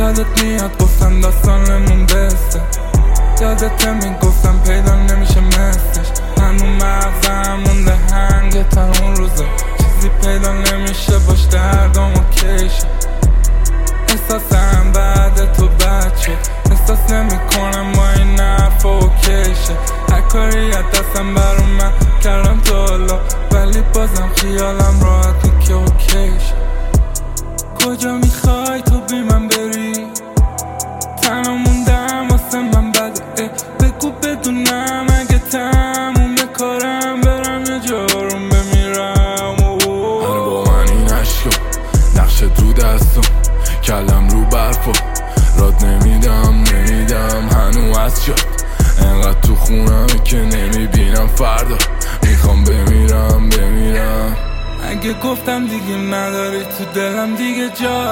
یادت میاد گفتم داستانمون بسته، یادت میگفتم پیدا نمیشه مثلش. هنو مغزم مونده هنگ تا اون روزا، چیزی پیدا نمیشه باش دردم و کشه. احساسم بعد تو بچه، احساس نمی کنم با این حرفا و کشه. هر کاری از دستم بر من کردم تا حالا، ولی بازم خیالم راحتی که اوکیشه. کجا میخوای تو بی من بری؟ تنها موندم واسه من بده، بگو بدونم اگه تموم کارم برم یه جارم بمیرم. هنو با من این عشقا نقشت رو دستم، کلم رو برفا راد نمیدم هنو از شد انقدر تو خونم که نمیبینم فردا میخوام بمیرم. اگه گفتم دیگه نداری تو دلم دیگه جا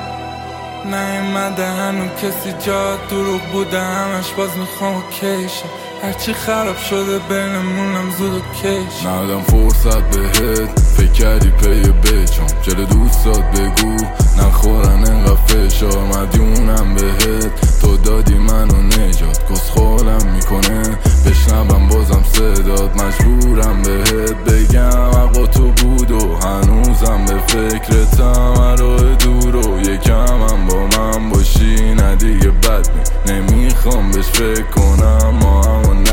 نیومده، هنو کسی جا دروغ بوده همش، باز میخوام اوکیشه. هرچی خراب شده بینمونم زود اوکیشه. ندم فرصت بهت فکر کردی پی بچم، جل دوستات بگو نخورن انقدر فشار، مدیونم بهت تو دادی منو نجات. کس خالم میکنه بشنبم بازم صدات، مجبورم بهت بگم حقا تو بود و هنوزم به فکرتم. راه دور و یکم هم با من باشی، نه دیگه بد نمیخوام بهش فکر کنم ما همو نه.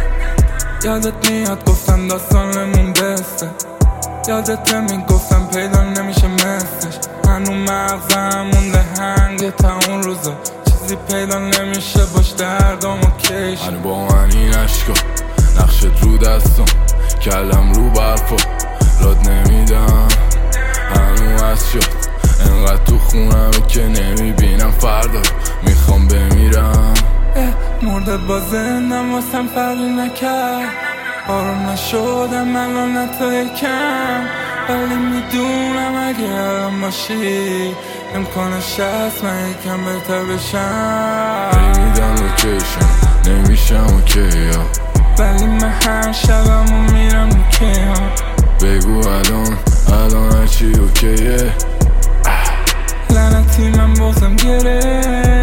یادت میاد گفتم داستانمون بسته، یادت میگفتم پیدا نمیشه مثلش. هنو مغزم مونده هنگ تا اون روزا، چیزی پیدا نمیشه باش دردم و کشه. هنو با من این عشقا نقشت رو دستم، کلم رو برفا راد نمیدم هنو از شد انقدر تو خونم که نمیبینم فردا میخوام بمیرم. مرده با زندم واسم فرقی نکرد، آروم نشدم الان حتی یکم، ولی میدونم اگه الان باشی امکانش هست من یکم بهتر بشم. نمیدم لوکیشن نمیشم اوکی ها، ولی من هر شبم میرم اوکی ها. بگو الان هرچی اوکیه. لعنتی من بازم گره